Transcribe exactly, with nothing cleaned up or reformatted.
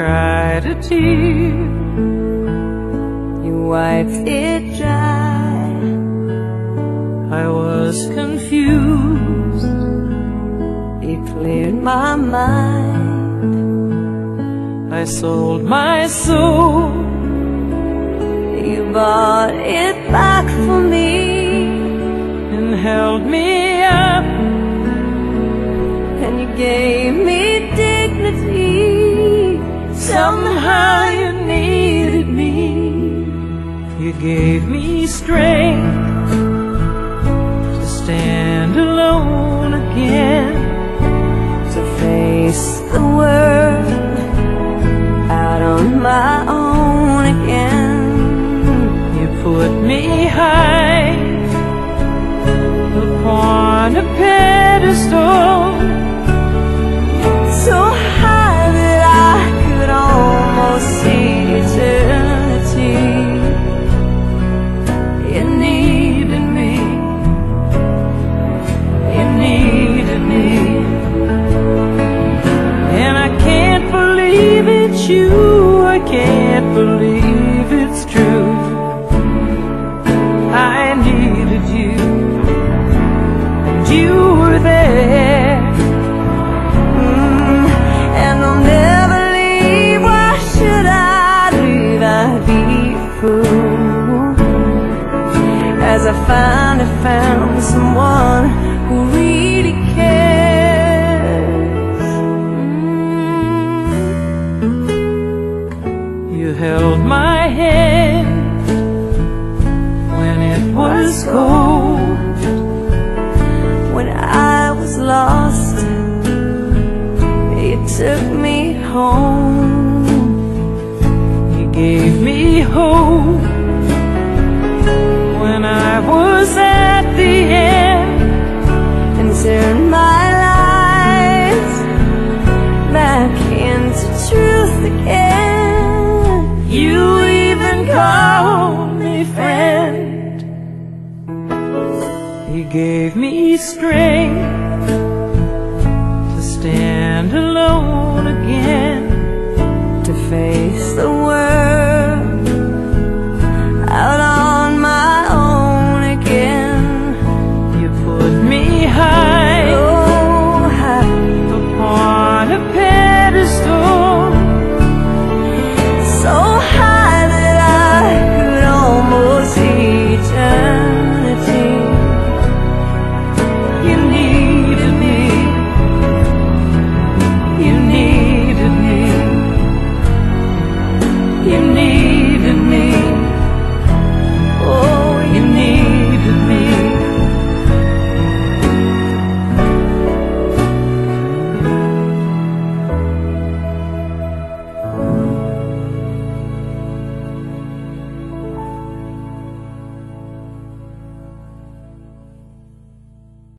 cried a tear, you wiped it dry. I was confused, you cleared my mind. I sold my soul, you bought it back for me, and held me up, and you gave me dignity. Somehow you needed me. You gave me strength to stand alone again, to face the world out on my own again. You put me high upon a pedestal, so high that I could almost see eternity. You needed me, you needed me, and I can't believe it's you, I can't believe it's true. I needed you, and you were there. mm, And I'll never leave. Why should I leave? I'd be a fool, as I finally found someone who really cares. mm. You held my hand when it was cold, When I was lost, you took me home. you gave me hope when I was at the end, And turned my life back into truth again. you even called me friend. You gave me strength